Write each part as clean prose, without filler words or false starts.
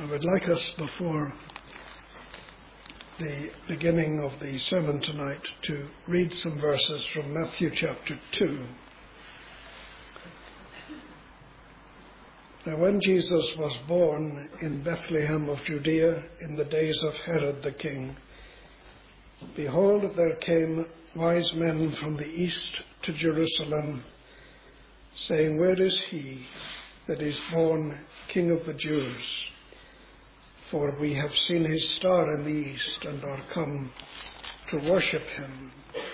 I would like us, before the beginning of the sermon tonight, to read some verses from Matthew chapter 2. Now, when Jesus was born in Bethlehem of Judea in the days of Herod the king, behold, there came wise men from the east to Jerusalem, saying, Where is he that is born King of the Jews? For we have seen his star in the east and are come to worship him.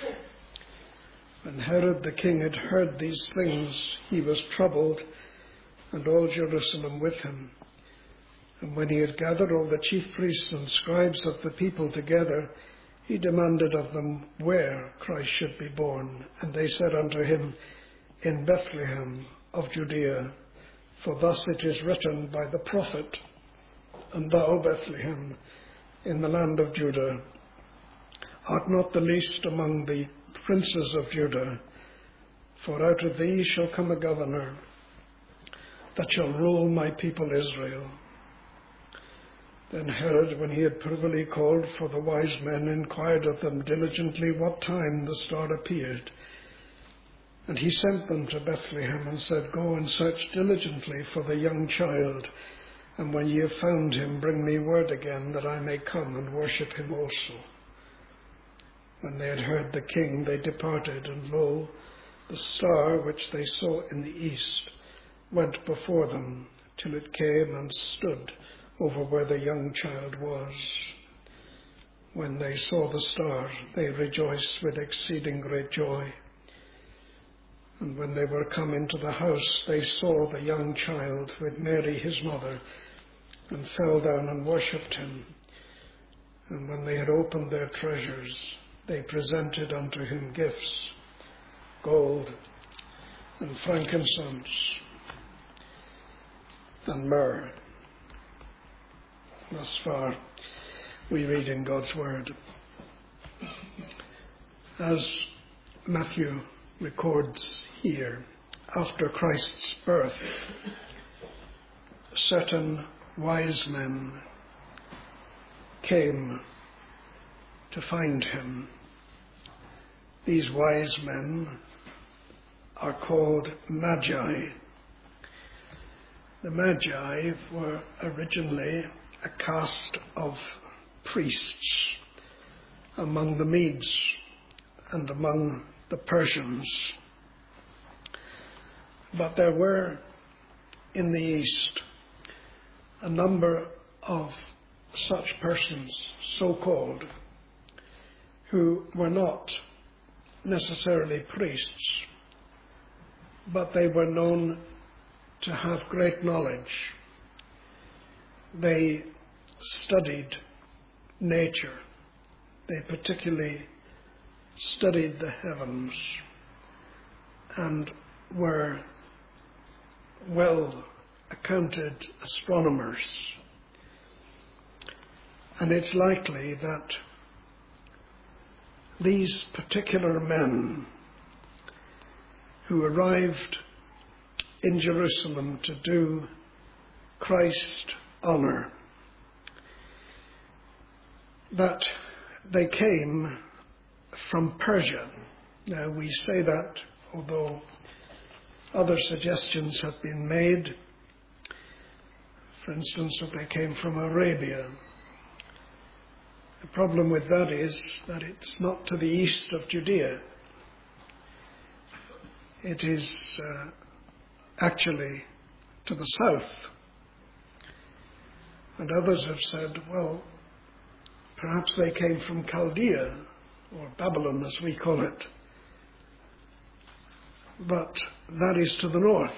When Herod the king had heard these things, he was troubled, and all Jerusalem with him. And when he had gathered all the chief priests and scribes of the people together, he demanded of them where Christ should be born. And they said unto him, In Bethlehem of Judea, for thus it is written by the prophet, And thou, Bethlehem, in the land of Judah, art not the least among the princes of Judah, for out of thee shall come a governor that shall rule my people Israel. Then Herod, when he had privily called for the wise men, inquired of them diligently what time the star appeared. And he sent them to Bethlehem and said, Go and search diligently for the young child, and when ye have found him, bring me word again, that I may come and worship him also. When they had heard the king, they departed, and lo, the star which they saw in the east went before them, till it came and stood over where the young child was. When they saw the star, they rejoiced with exceeding great joy. And when they were come into the house, they saw the young child with Mary his mother, and fell down and worshipped him. And when they had opened their treasures, they presented unto him gifts, gold and frankincense and myrrh. Thus far we read in God's word. As Matthew records here, after Christ's birth, certain wise men came to find him. These wise men are called Magi. The Magi were originally a caste of priests among the Medes and among the Persians. But there were in the East a number of such persons, so-called, who were not necessarily priests, but they were known to have great knowledge. They studied nature. They particularly studied the heavens and were well accounted astronomers. And it's likely that these particular men who arrived in Jerusalem to do Christ honor, that they came from Persia. Now, we say that, although other suggestions have been made. For instance, that they came from Arabia. The problem with that is that it's not to the east of Judea. It is actually to the south. And others have said, well, perhaps they came from Chaldea, or Babylon as we call it. But that is to the north.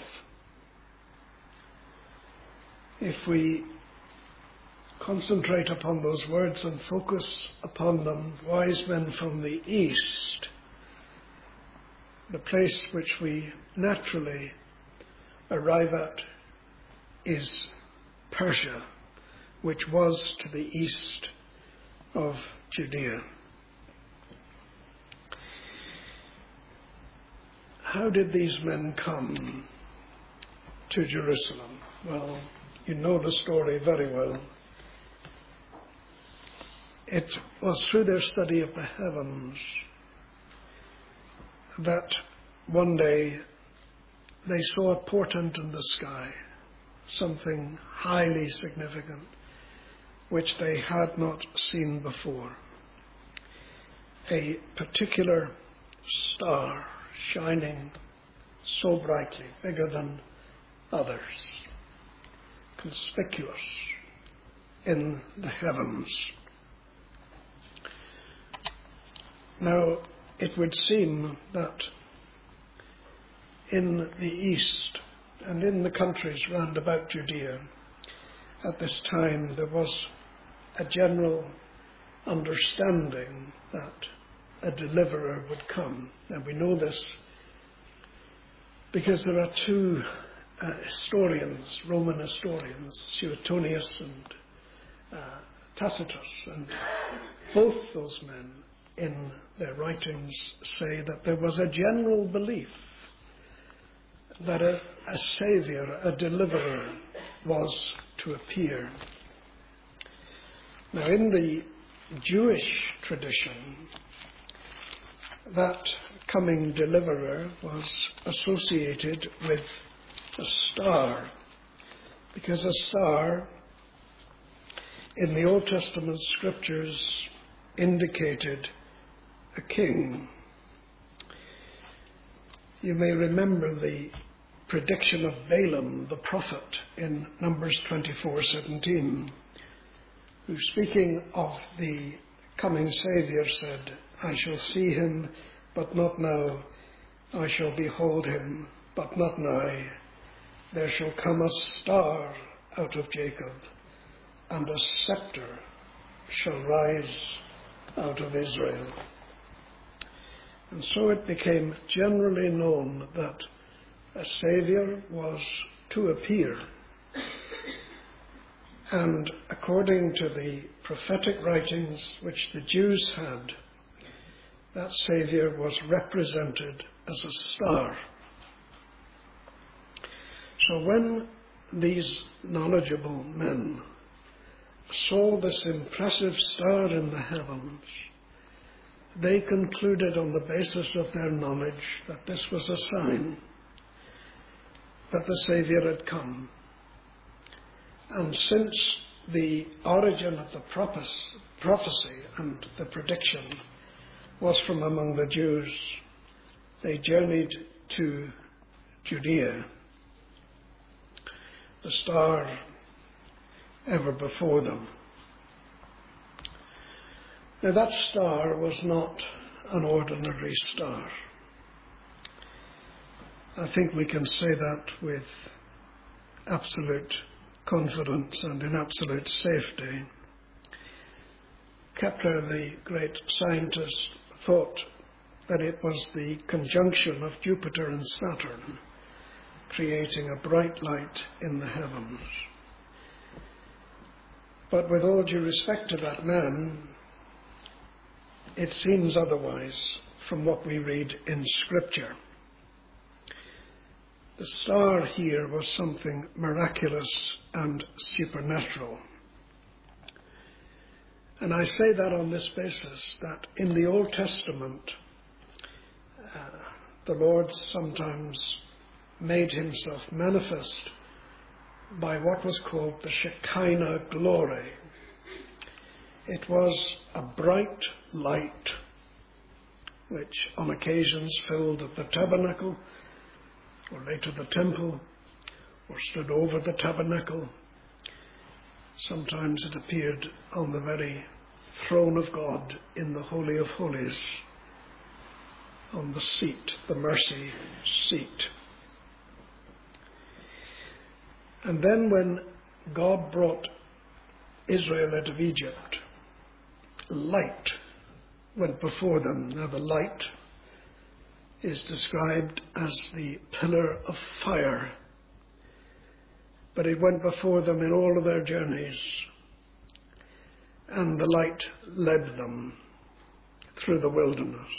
If we concentrate upon those words and focus upon them, wise men from the east, the place which we naturally arrive at is Persia, which was to the east of Judea. How did these men come to Jerusalem? Well, You know the story very well. It was through their study of the heavens that one day they saw a portent in the sky, something highly significant, which they had not seen before. A particular star shining so brightly, bigger than others, conspicuous in the heavens. Now, it would seem that in the east and in the countries round about Judea at this time there was a general understanding that a deliverer would come. And we know this because there are two historians, Roman historians, Suetonius and Tacitus, and both those men in their writings say that there was a general belief that a saviour, a deliverer, was to appear. Now, in the Jewish tradition, that coming deliverer was associated with a star, because a star in the Old Testament scriptures indicated a king. You may remember the prediction of Balaam the prophet in Numbers 24:17, who, speaking of the coming Saviour, said, "I shall see him, but not now. I shall behold him, but not nigh. There shall come a star out of Jacob, and a scepter shall rise out of Israel." And so it became generally known that a Saviour was to appear. And according to the prophetic writings which the Jews had, that Saviour was represented as a star. So when these knowledgeable men saw this impressive star in the heavens, they concluded on the basis of their knowledge that this was a sign that the Saviour had come. And since the origin of the prophecy and the prediction was from among the Jews, they journeyed to Judea, the star ever before them. Now, that star was not an ordinary star. I think we can say that with absolute confidence and in absolute safety. Kepler, the great scientist, thought that it was the conjunction of Jupiter and Saturn creating a bright light in the heavens. But with all due respect to that man, it seems otherwise from what we read in Scripture. The star here was something miraculous and supernatural. And I say that on this basis, that in the Old Testament, the Lord sometimes made himself manifest by what was called the Shekinah glory. It was a bright light which on occasions filled the tabernacle, or later the temple, or stood over the tabernacle. Sometimes it appeared on the very throne of God in the Holy of Holies, on the seat, the mercy seat. And then when God brought Israel out of Egypt, light went before them. Now the light is described as the pillar of fire, but it went before them in all of their journeys, and the light led them through the wilderness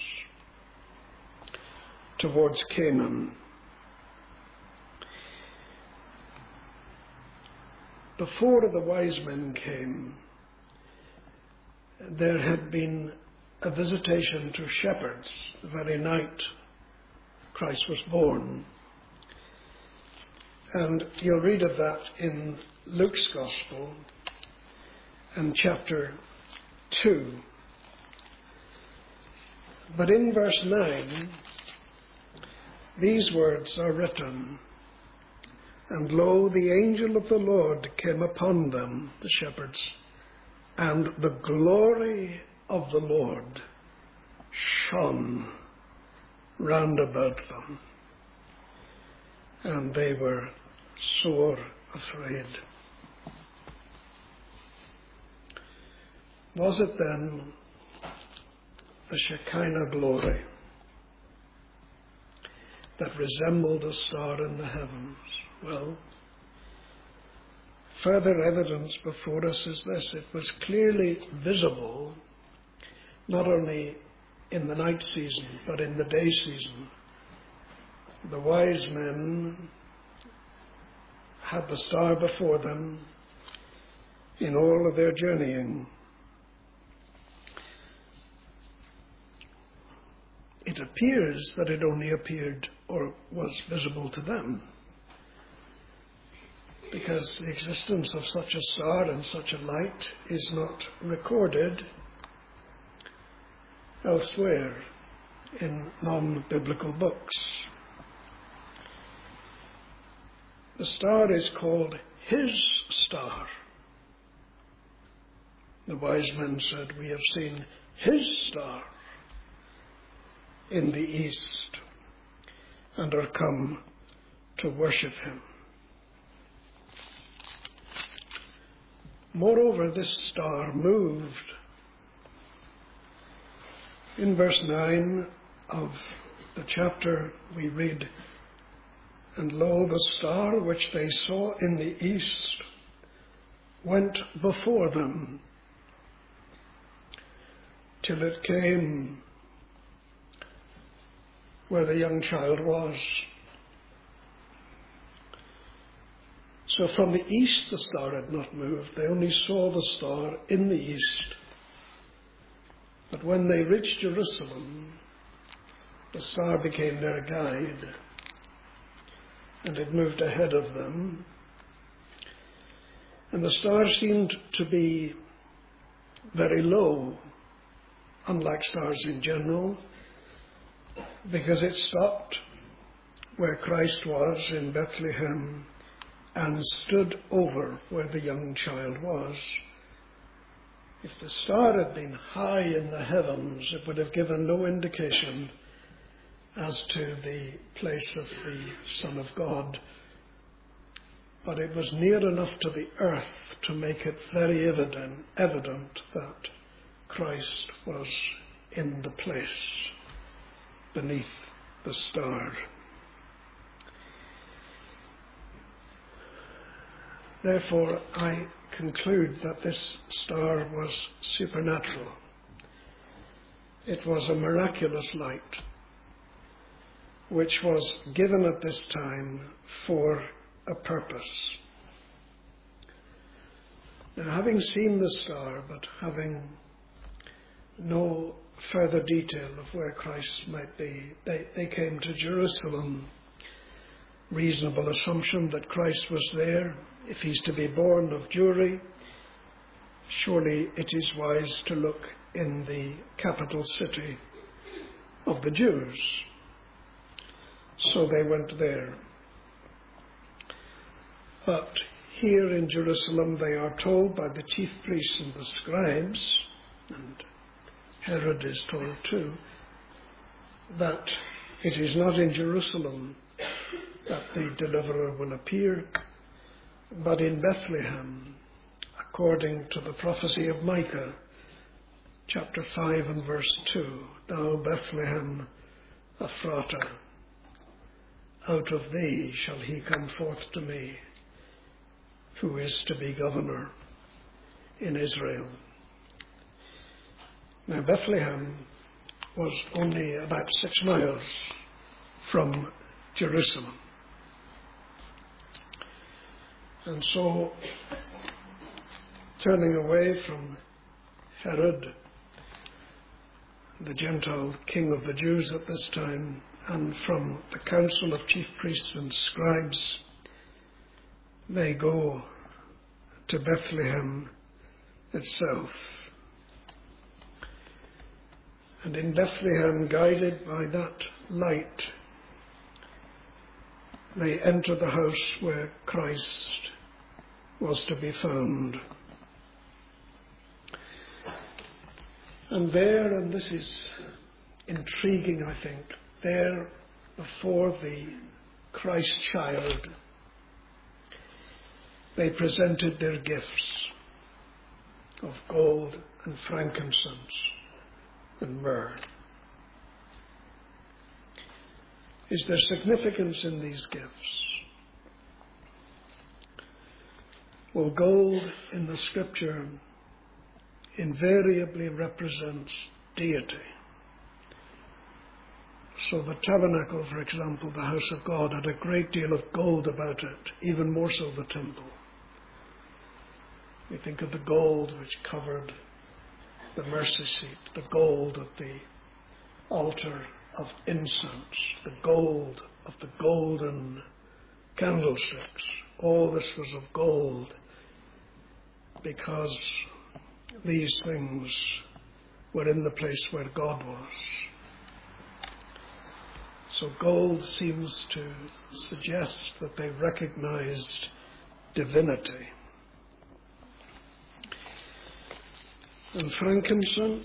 towards Canaan. before the wise men came, there had been a visitation to shepherds the very night Christ was born. And you'll read of that in Luke's Gospel and chapter 2. But in verse 9, these words are written, "And lo, the angel of the Lord came upon them," the shepherds, "and the glory of the Lord shone round about them, and they were sore afraid." Was it then the Shekinah glory that resembled a star in the heavens? Well, further evidence before us is this: it was clearly visible, not only in the night season, but in the day season. The wise men had the star before them in all of their journeying. It appears that it only appeared or was visible to them, because the existence of such a star and such a light is not recorded elsewhere in non-biblical books. The star is called his star. The wise men said, "We have seen his star in the east and are come to worship him." Moreover, this star moved. In verse 9 of the chapter we read, "And lo, the star which they saw in the east went before them till it came where the young child was." So from the east the star had not moved. They only saw the star in the east. But when they reached Jerusalem, the star became their guide, and it moved ahead of them. And the star seemed to be very low, unlike stars in general, because it stopped where Christ was in Bethlehem and stood over where the young child was. If the star had been high in the heavens, it would have given no indication as to the place of the Son of God. But it was near enough to the earth to make it very evident that Christ was in the place beneath the star. Therefore, I conclude that this star was supernatural. It was a miraculous light, which was given at this time for a purpose. Now, having seen the star, but having no further detail of where Christ might be, they came to Jerusalem. Reasonable assumption that Christ was there. If he's to be born of Jewry, surely it is wise to look in the capital city of the Jews. So they went there. But here in Jerusalem they are told by the chief priests and the scribes, and Herod is told too, that it is not in Jerusalem that the deliverer will appear, but in Bethlehem, according to the prophecy of Micah, chapter 5 and verse 2, "Thou Bethlehem Ephratah, out of thee shall he come forth to me, who is to be governor in Israel." Now Bethlehem was only about 6 miles from Jerusalem. And so turning away from Herod, the Gentile king of the Jews at this time, and from the council of chief priests and scribes, they go to Bethlehem itself. And in Bethlehem, guided by that light, they enter the house where Christ was to be found. And there, and this is intriguing, I think, there before the Christ child, they presented their gifts of gold and frankincense and myrrh. Is there significance in these gifts? Well, gold in the scripture invariably represents deity. So the tabernacle, for example, the house of God, had a great deal of gold about it, even more so the temple. We think of the gold which covered the mercy seat, the gold of the altar of incense, the gold of the golden candlesticks. All this was of gold because these things were in the place where God was. So gold seems to suggest that they recognized divinity. And frankincense,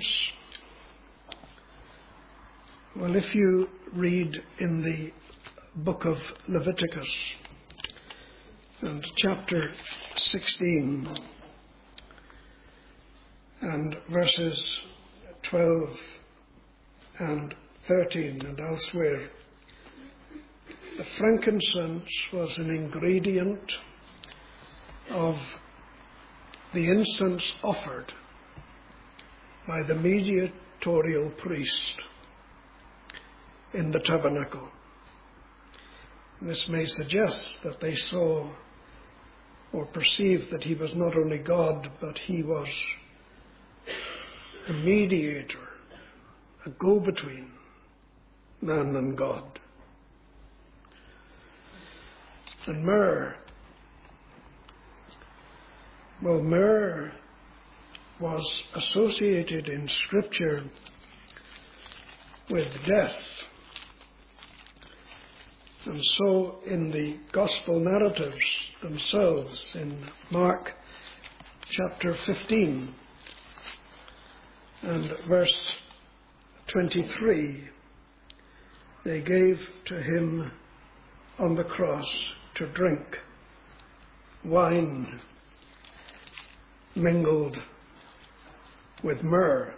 well, if you read in the book of Leviticus and chapter 16 and verses 12 and 13 and elsewhere, the frankincense was an ingredient of the incense offered by the mediatorial priest in the tabernacle. This may suggest that they saw or perceived that he was not only God, but he was a mediator, a go-between man and God. And myrrh. Well, myrrh was associated in Scripture with death. And so in the Gospel narratives themselves, in Mark chapter 15 and verse 23, they gave to him on the cross to drink wine mingled with myrrh.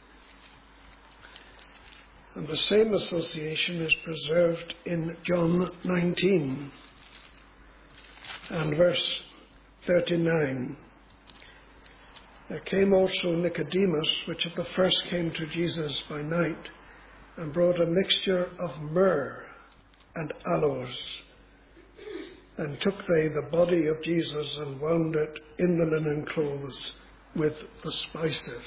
And the same association is preserved in John 19 and verse 39. There came also Nicodemus, which at the first came to Jesus by night, and brought a mixture of myrrh and aloes. And took they the body of Jesus and wound it in the linen clothes with the spices.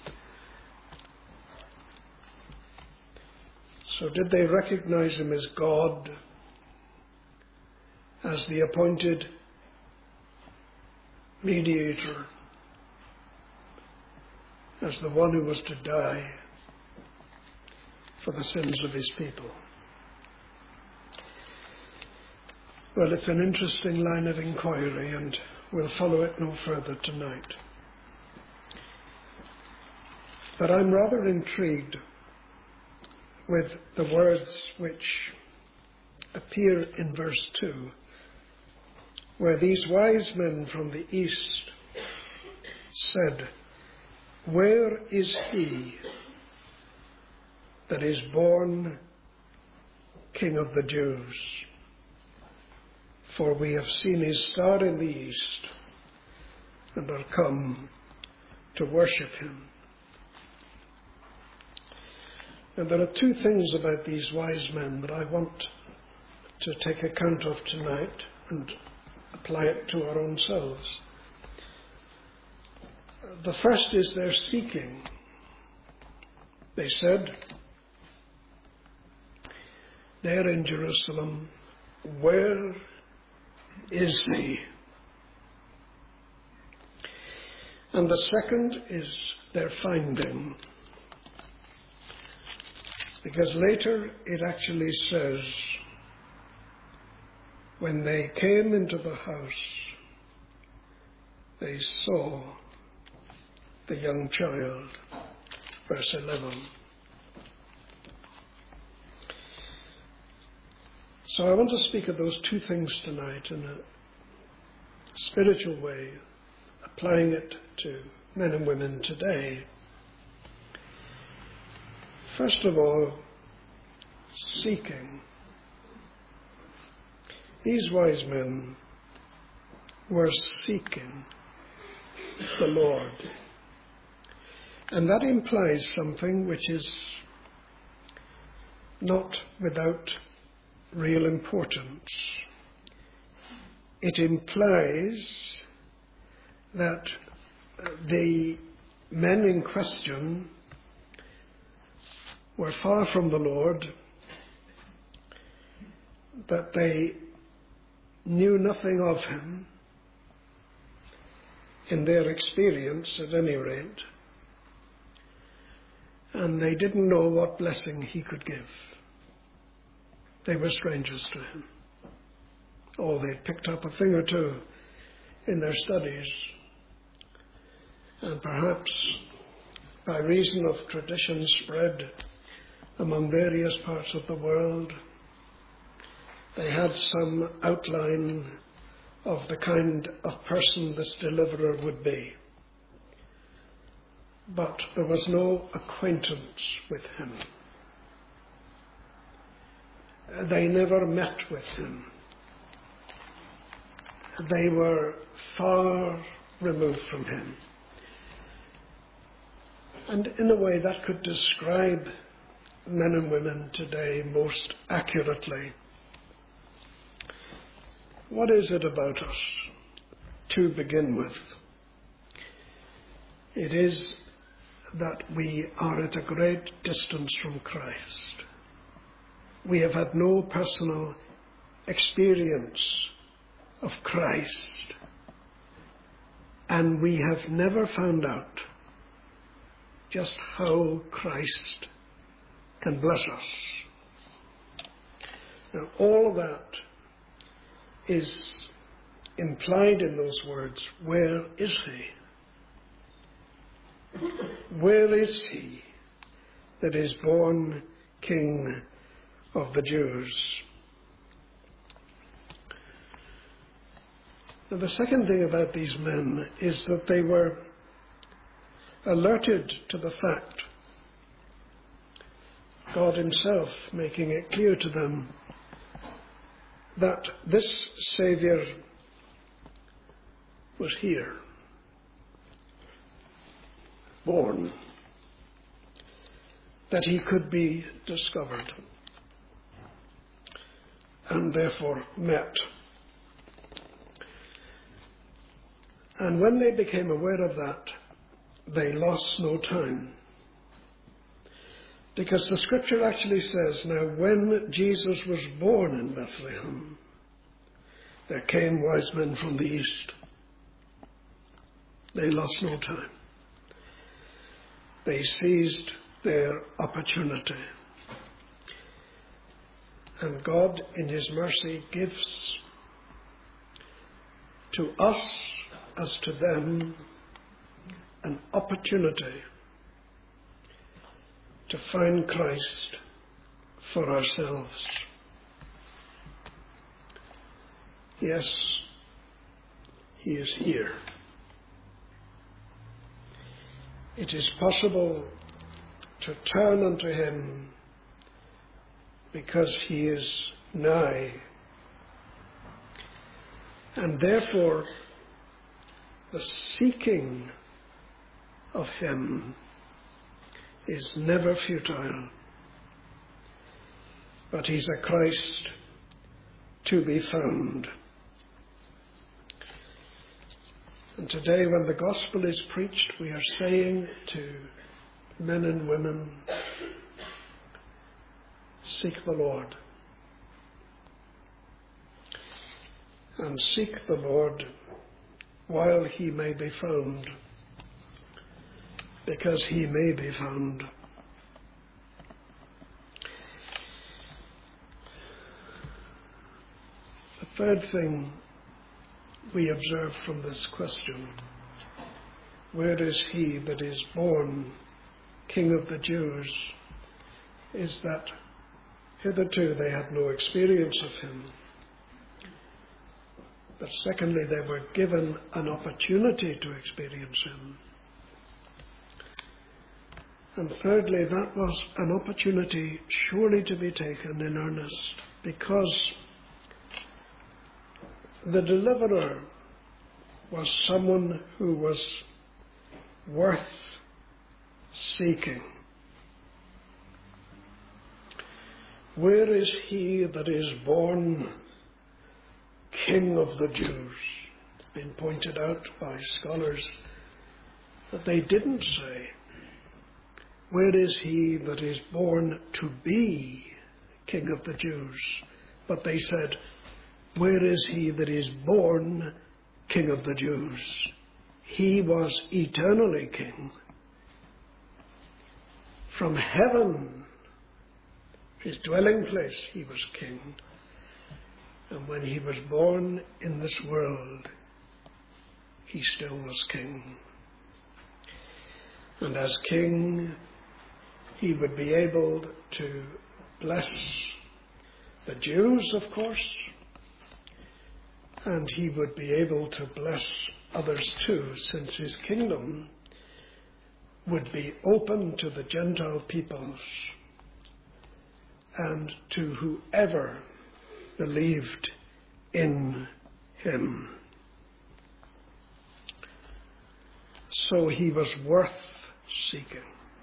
So did they recognize him as God, as the appointed mediator, as the one who was to die for the sins of his people? Well, it's an interesting line of inquiry, and we'll follow it no further tonight. But I'm rather intrigued with the words which appear in verse 2, where these wise men from the east said, "Where is he that is born King of the Jews? For we have seen his star in the east and are come to worship him." And there are two things about these wise men that I want to take account of tonight and apply it to our own selves. The first is their seeking. They said, there in Jerusalem, where is he? And the second is their finding. Because later it actually says, when they came into the house, they saw the young child. Verse 11. So I want to speak of those two things tonight in a spiritual way, applying it to men and women today. First of all, seeking. These wise men were seeking the Lord. And that implies something which is not without real importance. It implies that the men in question were far from the Lord, that they knew nothing of him, in their experience at any rate, and they didn't know what blessing he could give. They were strangers to him. Oh, they'd picked up a thing or two in their studies, and perhaps by reason of tradition spread among various parts of the world, they had some outline of the kind of person this deliverer would be. But there was no acquaintance with him. They never met with him. They were far removed from him. And in a way that could describe men and women today most accurately. What is it about us, to begin with? It is that we are at a great distance from Christ. We have had no personal experience of Christ, and we have never found out just how Christ can bless us. Now, all of that is implied in those words, where is he? Where is he that is born King of the Jews? Now, the second thing about these men is that they were alerted to the fact, God himself making it clear to them, that this Saviour was here, born, that he could be discovered and therefore met. And when they became aware of that, they lost no time. Because the scripture actually says, now when Jesus was born in Bethlehem, there came wise men from the east. They lost no time. They seized their opportunity. And God, in his mercy, gives to us as to them an opportunity to find Christ for ourselves. Yes, he is here. It is possible to turn unto him because he is nigh. And therefore, the seeking of him is never futile. But he's a Christ to be found. And today when the gospel is preached, we are saying to men and women, seek the Lord. And seek the Lord while he may be found, because he may be found. The third thing we observe from this question, where is he that is born King of the Jews, is that hitherto they had no experience of him. But secondly, they were given an opportunity to experience him. And thirdly, that was an opportunity surely to be taken in earnest, because the deliverer was someone who was worth seeking. Where is he that is born King of the Jews? It's been pointed out by scholars that they didn't say, where is he that is born to be King of the Jews? But they said, where is he that is born King of the Jews? He was eternally King. From heaven, his dwelling place, he was King. And when he was born in this world, he still was King. And as King, he would be able to bless the Jews, of course, and he would be able to bless others too, since his kingdom would be open to the Gentile peoples and to whoever believed in him. So he was worth seeking.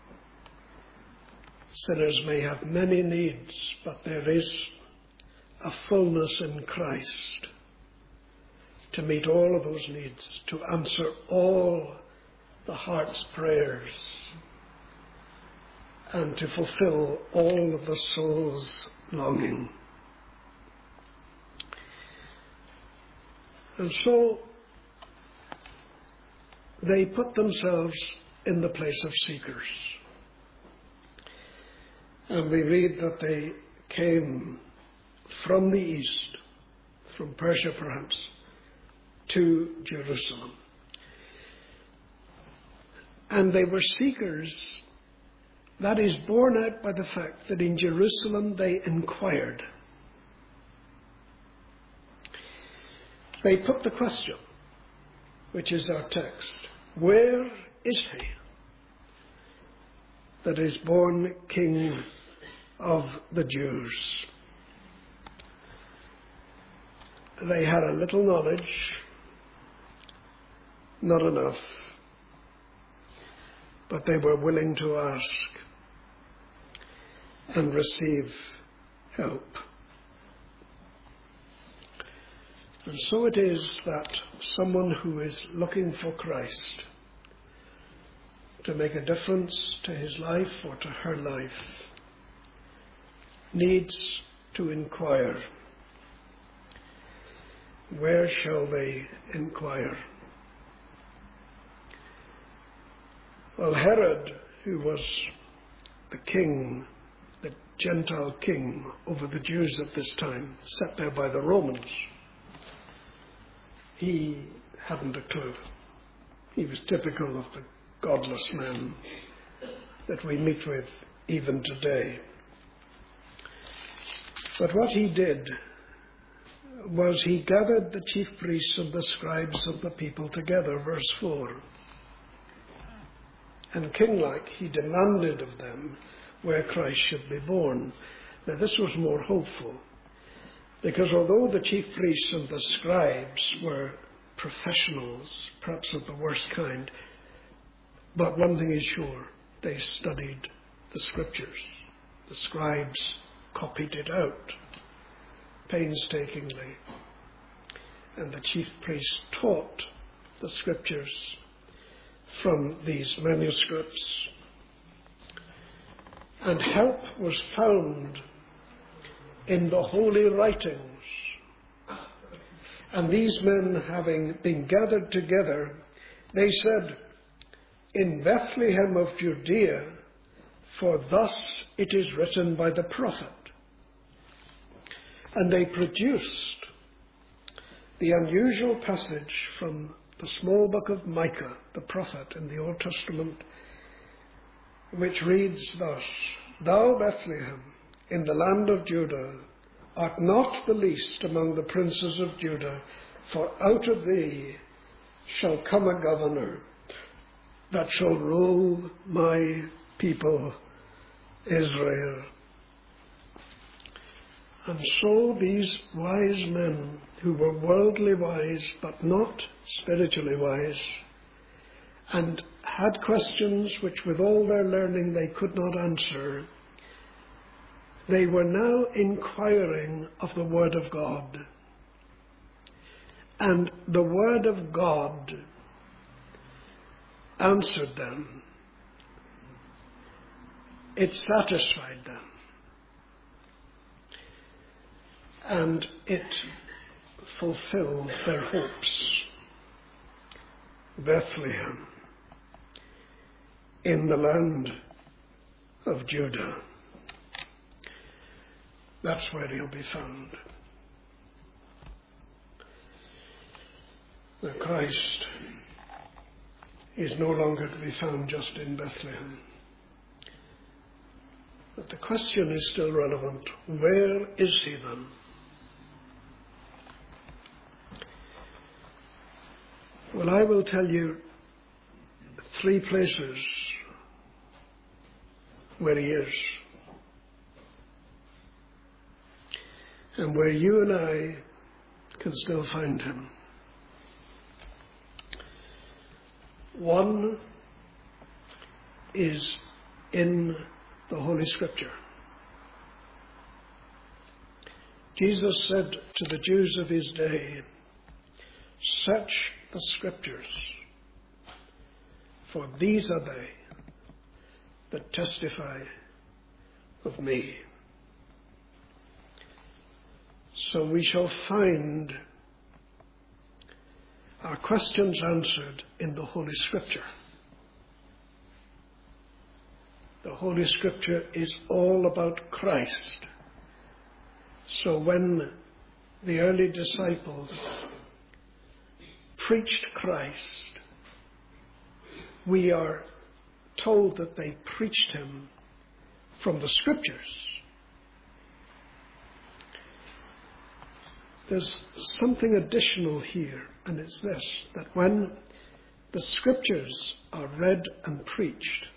Sinners may have many needs, but there is a fullness in Christ to meet all of those needs, to answer all the heart's prayers, and to fulfill all of the soul's longing. And so they put themselves in the place of seekers. And we read that they came from the east, from Persia perhaps, to Jerusalem. And they were seekers. That is borne out by the fact that in Jerusalem they inquired. They put the question, which is our text, where is he that is born King of the Jews? They had a little knowledge, not enough, but they were willing to ask and receive help. And so it is that someone who is looking for Christ to make a difference to his life or to her life needs to inquire. Where shall they inquire? Well, Herod, who was the king, the Gentile king over the Jews at this time, set there by the Romans, he hadn't a clue. He was typical of the godless men that we meet with even today. But what he did was he gathered the chief priests and the scribes of the people together, verse 4. And king-like, he demanded of them where Christ should be born. Now this was more hopeful, because although the chief priests and the scribes were professionals, perhaps of the worst kind, but one thing is sure, they studied the scriptures. The scribes copied it out painstakingly, and the chief priests taught the scriptures from these manuscripts. And help was found in the holy writings. And these men, having been gathered together, they said, "In Bethlehem of Judea, for thus it is written by the prophet." And they produced the unusual passage from the small book of Micah, the prophet in the Old Testament, which reads thus, "Thou, Bethlehem, in the land of Judah, art not the least among the princes of Judah, for out of thee shall come a governor that shall rule my people Israel." And so these wise men, who were worldly wise but not spiritually wise, and had questions which with all their learning they could not answer, they were now inquiring of the Word of God. And the Word of God answered them. It satisfied them. And it fulfilled their hopes. Bethlehem, in the land of Judah. That's where he'll be found. The Christ is no longer to be found just in Bethlehem. But the question is still relevant. Where is he then? Well, I will tell you 3 places where he is, and where you and I can still find him. One is in the Holy Scripture. Jesus said to the Jews of his day, "Search the Scriptures, for these are they that testify of me." So we shall find our questions answered in the Holy Scripture. The Holy Scripture is all about Christ. So when the early disciples preached Christ, we are told that they preached him from the Scriptures. There's something additional here, and it's this, that when the Scriptures are read and preached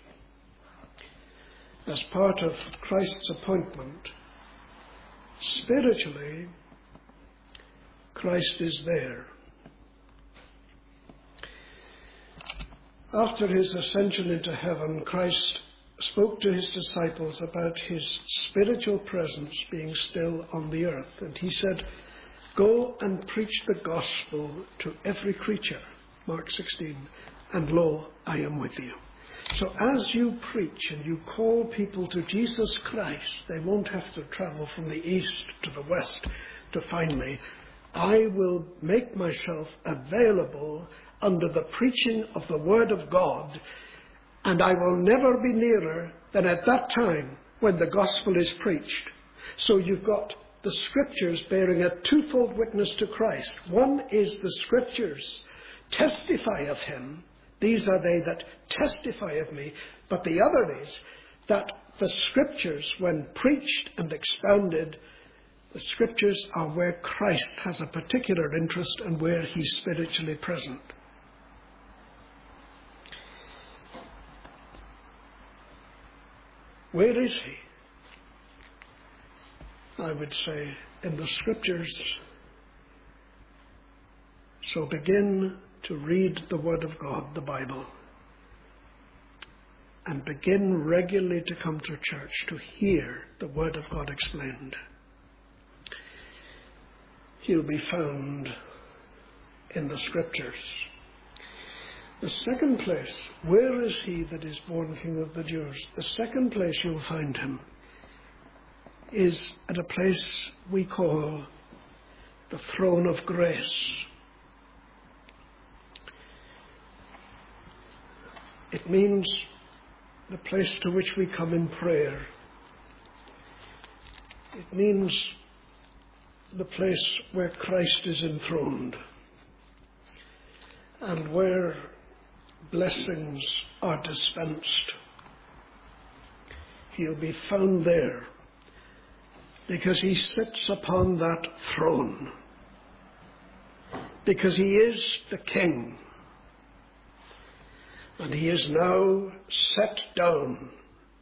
as part of Christ's appointment, spiritually, Christ is there. After his ascension into heaven, Christ spoke to his disciples about his spiritual presence being still on the earth. And he said, "Go and preach the gospel to every creature," Mark 16, "and lo, I am with you." So as you preach and you call people to Jesus Christ, they won't have to travel from the east to the west to find me. I will make myself available under the preaching of the Word of God, and I will never be nearer than at that time when the gospel is preached. So you've got the Scriptures bearing a twofold witness to Christ. One is the Scriptures testify of him. These are they that testify of me. But the other is that the Scriptures, when preached and expounded, the Scriptures are where Christ has a particular interest and where he's spiritually present. Where is he? I would say in the Scriptures. So begin to read the Word of God, the Bible, and begin regularly to come to church to hear the Word of God explained. He'll be found in the Scriptures. The second place, where is he that is born King of the Jews? The second place you'll find him is at a place we call the throne of grace. It means the place to which we come in prayer. It means the place where Christ is enthroned and where blessings are dispensed. He'll be found there because he sits upon that throne, because he is the King, and he is now set down,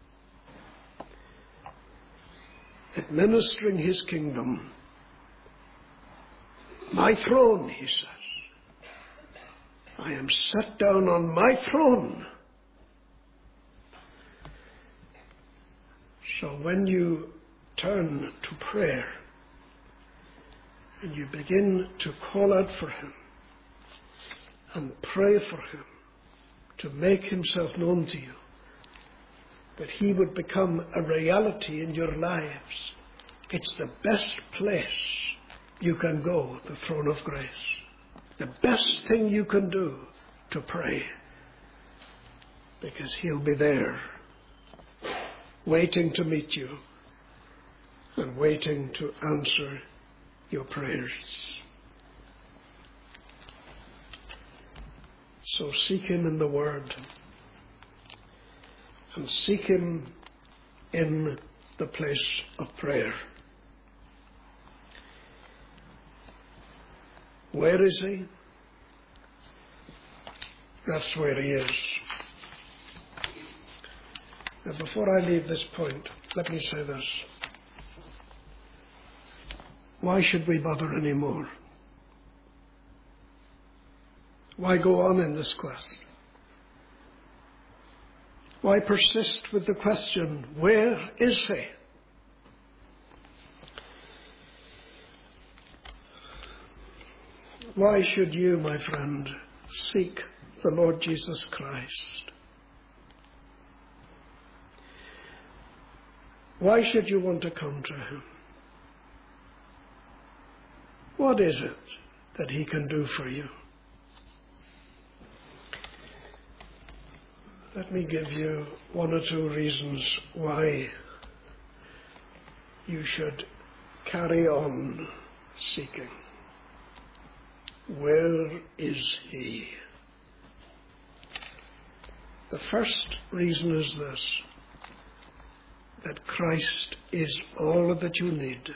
administering his kingdom. My throne, he says. I am set down on my throne. So when you turn to prayer and you begin to call out for him and pray for him to make himself known to you, that he would become a reality in your lives, it's the best place you can go, the throne of grace. The best thing you can do to pray, because he'll be there waiting to meet you and waiting to answer your prayers. So seek him in the Word and seek him in the place of prayer. Where is he? That's where he is. Now, before I leave this point, let me say this. Why should we bother anymore? Why go on in this quest? Why persist with the question, where is he? Why should you, my friend, seek the Lord Jesus Christ? Why should you want to come to him? What is it that he can do for you? Let me give you one or two reasons why you should carry on seeking. Where is he? The first reason is this, that Christ is all that you need.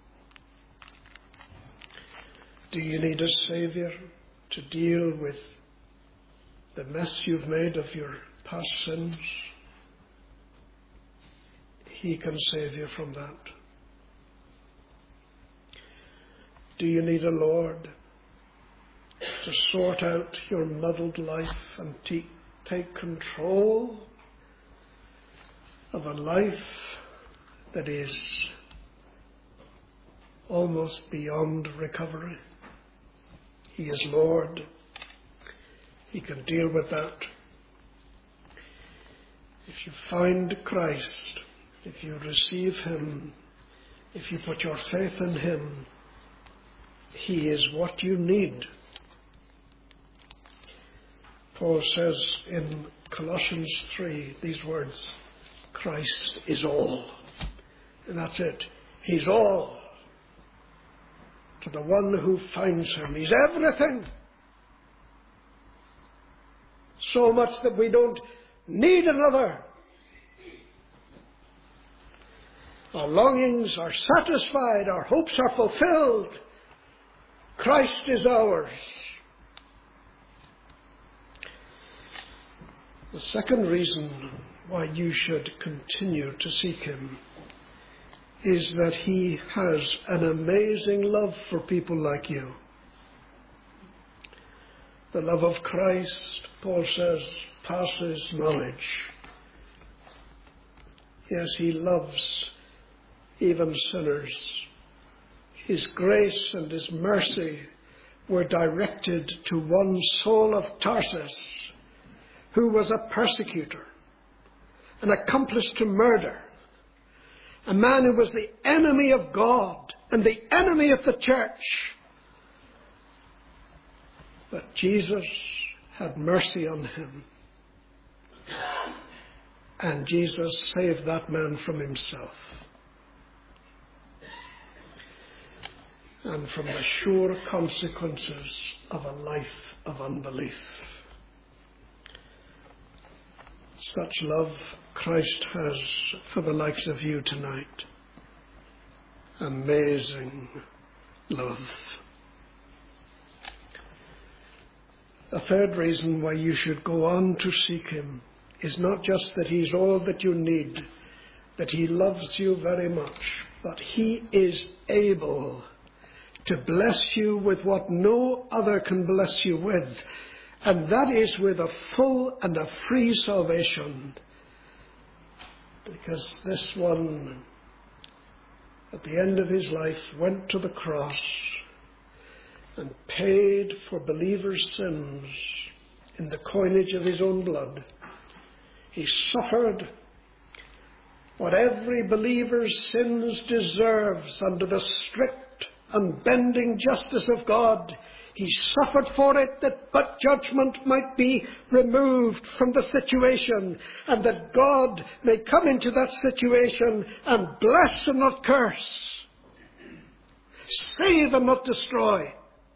Do you need a Saviour to deal with the mess you've made of your past sins? He can save you from that. Do you need a Lord to sort out your muddled life and take control of a life that is almost beyond recovery? He is Lord. He can deal with that. If you find Christ, if you receive him, if you put your faith in him, he is what you need. Paul says in Colossians 3 these words, Christ is all. And that's it. He's all. To the one who finds him, he's everything. So much that we don't need another. Our longings are satisfied, our hopes are fulfilled. Christ is ours. The second reason why you should continue to seek him is that he has an amazing love for people like you. The love of Christ, Paul says, passes knowledge. Yes, he loves even sinners. His grace and his mercy were directed to one soul of Tarsus who was a persecutor, an accomplice to murder, a man who was the enemy of God and the enemy of the church. But Jesus had mercy on him. And Jesus saved that man from himself and from the sure consequences of a life of unbelief. Such love Christ has for the likes of you tonight. Amazing love. A third reason why you should go on to seek him is not just that he's all that you need, that he loves you very much, but he is able to bless you with what no other can bless you with, and that is with a full and a free salvation. Because this one, at the end of his life, went to the cross and paid for believers' sins in the coinage of his own blood. He suffered what every believer's sins deserves under the strict, unbending justice of God. He suffered for it but judgment might be removed from the situation, and that God may come into that situation and bless and not curse, save and not destroy.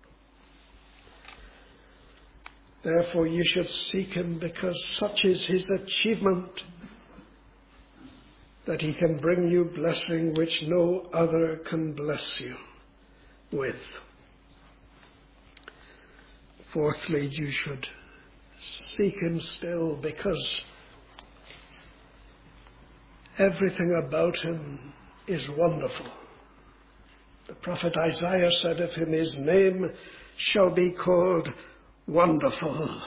Therefore you should seek him, because such is his achievement, that he can bring you blessing which no other can bless you with. Fourthly, you should seek him still, because everything about him is wonderful. The prophet Isaiah said of him, his name shall be called Wonderful.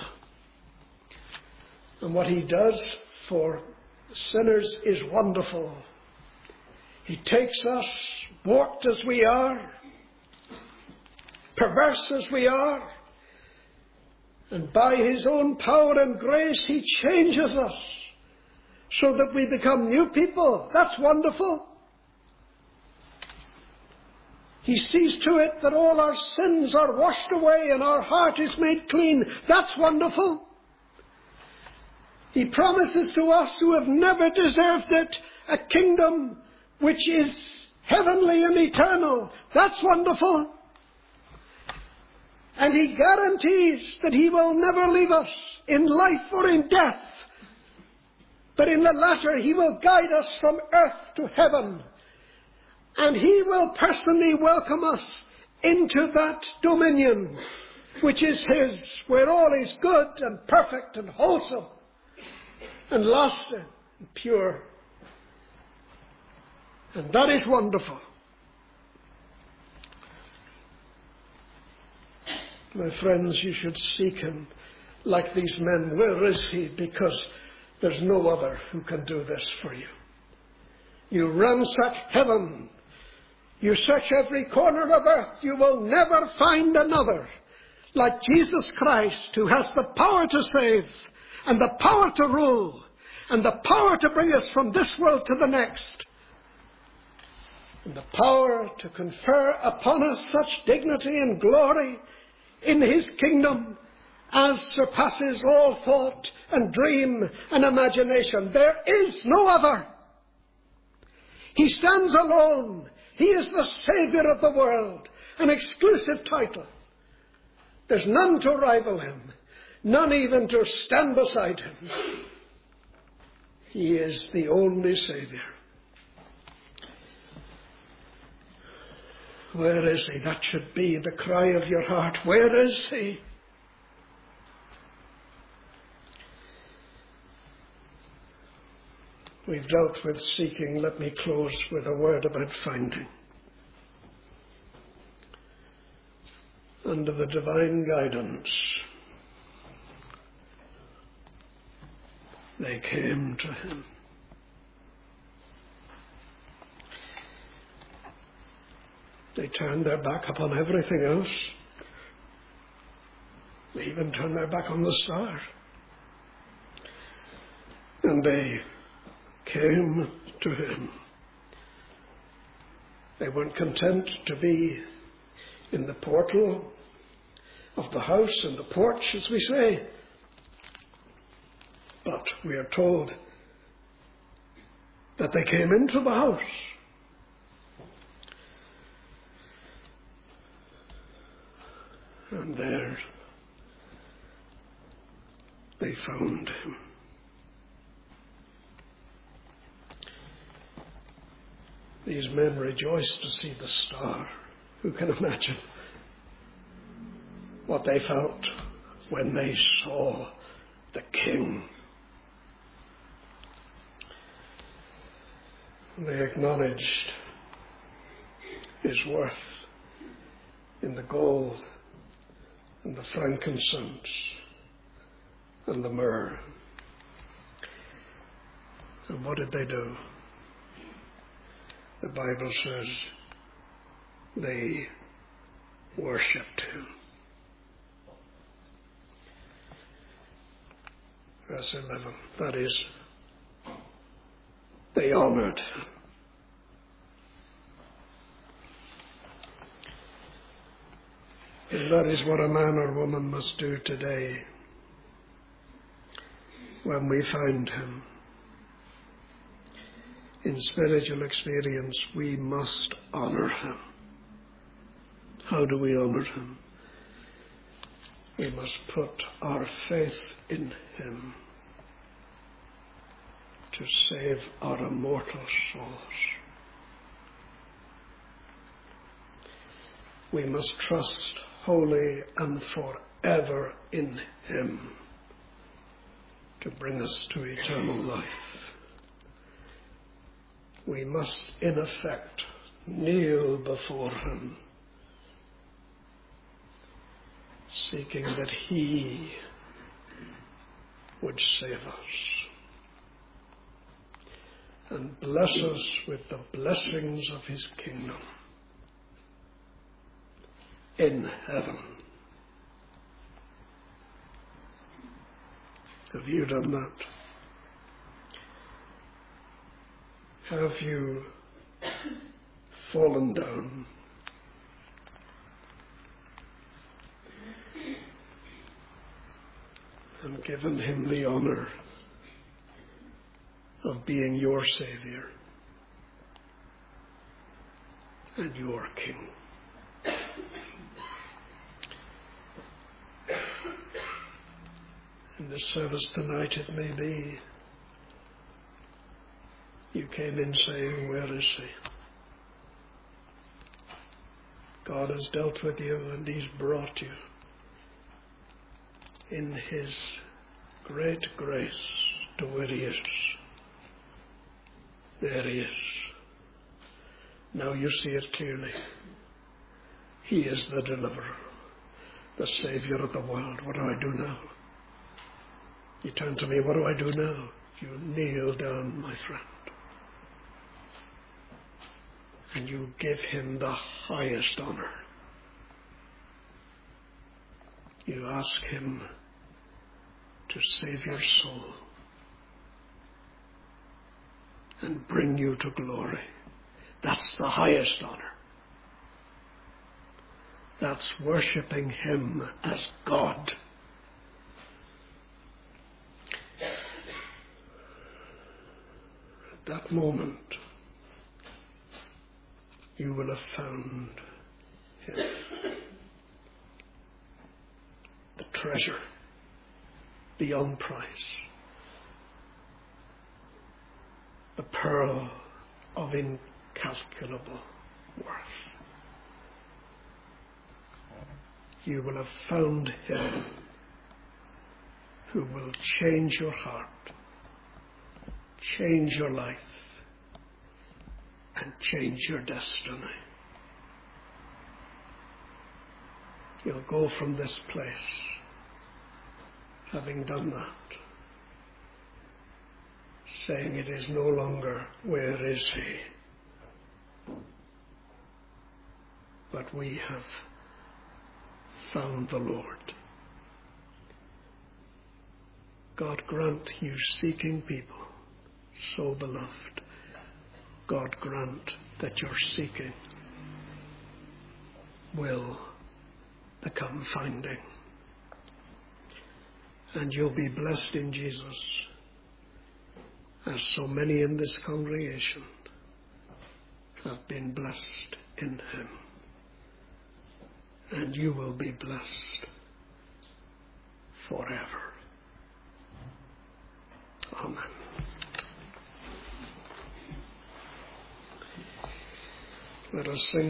And what he does for sinners is wonderful. He takes us, warped as we are, perverse as we are, and by his own power and grace he changes us so that we become new people. That's wonderful. He sees to it that all our sins are washed away and our heart is made clean. That's wonderful. He promises to us who have never deserved it a kingdom which is heavenly and eternal. That's wonderful. And he guarantees that he will never leave us in life or in death. But in the latter, he will guide us from earth to heaven. And he will personally welcome us into that dominion which is his, where all is good and perfect and wholesome and lasting and pure. And that is wonderful. My friends, you should seek him like these men. Where is he? Because there's no other who can do this for you. You ransack heaven. You search every corner of earth. You will never find another like Jesus Christ, who has the power to save and the power to rule and the power to bring us from this world to the next, and the power to confer upon us such dignity and glory in his kingdom as surpasses all thought and dream and imagination. There is no other. He stands alone. He is the Saviour of the world, an exclusive title. There's none to rival him, none even to stand beside him. He is the only Saviour. Where is he? That should be the cry of your heart. Where is he? We've dealt with seeking. Let me close with a word about finding. Under the divine guidance, they came to him. They turned their back upon everything else. They even turned their back on the star. And they came to him. They weren't content to be in the portal of the house, in the porch, as we say. But we are told that they came into the house. And there they found him. These men rejoiced to see the star. Who can imagine what they felt when they saw the King? They acknowledged his worth in the gold and the frankincense and the myrrh. And what did they do? The Bible says they worshipped him. Verse 11, that is, they honored him. And that is what a man or woman must do today when we find him. In spiritual experience, we must honor him. How do we honor him? We must put our faith in him to save our immortal souls. We must trust wholly and forever in him to bring us to eternal life. We must, in effect, kneel before him, seeking that he would save us and bless us with the blessings of his kingdom in heaven. Have you done that? Have you fallen down and given him the honor of being your Savior and your King? In this service tonight, it may be you came in saying, where is he? God has dealt with you and he's brought you in his great grace to where he is. There he is. Now you see it clearly. He is the deliverer, the Savior of the world. What do I do now? You turn to me, what do I do now? You kneel down, my friend. And you give him the highest honor. You ask him to save your soul and bring you to glory. That's the highest honor. That's worshiping him as God. At that moment, you will have found him. The treasure beyond price. The pearl of incalculable worth. You will have found him who will change your heart, change your life, and change your destiny. You'll go from this place having done that, saying it is no longer, where is he? But we have found the Lord. God grant you seeking people, so beloved, God grant that your seeking will become finding. And you'll be blessed in Jesus, as so many in this congregation have been blessed in him. And you will be blessed forever. Amen. Let us sing.